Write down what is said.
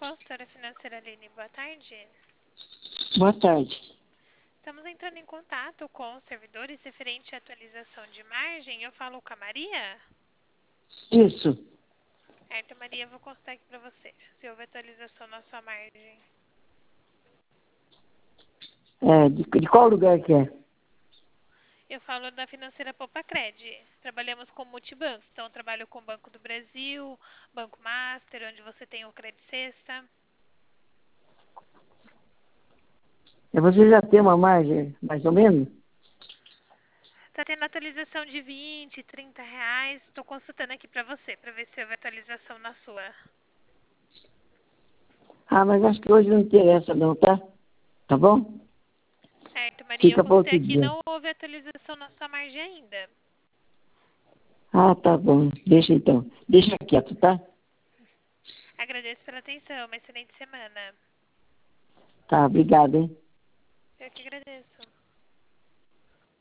consultora financeira Aline, boa tarde. Boa tarde. Estamos entrando em contato com os servidores referente à atualização de margem. Eu falo com a Maria? Isso. Certo, Maria, eu vou consultar aqui para você. Se houve atualização na sua margem. De qual lugar que é? Eu falo da financeira Popacred. Trabalhamos com multibancos, então eu trabalho com o Banco do Brasil, Banco Master, onde você tem o Credit Sexta. Você já tem uma margem, mais ou menos? Está tendo atualização de 20, 30 reais. Estou consultando aqui para você, para ver se houve atualização na sua. Mas acho que hoje não interessa não, tá? Tá bom? Certo, Maria, eu Fica para consultei outro aqui, dia. não houve atualização na sua margem ainda. Tá bom. Deixa então. Deixa quieto, tá? Agradeço pela atenção, uma excelente semana. Tá, obrigado, hein? Eu que agradeço.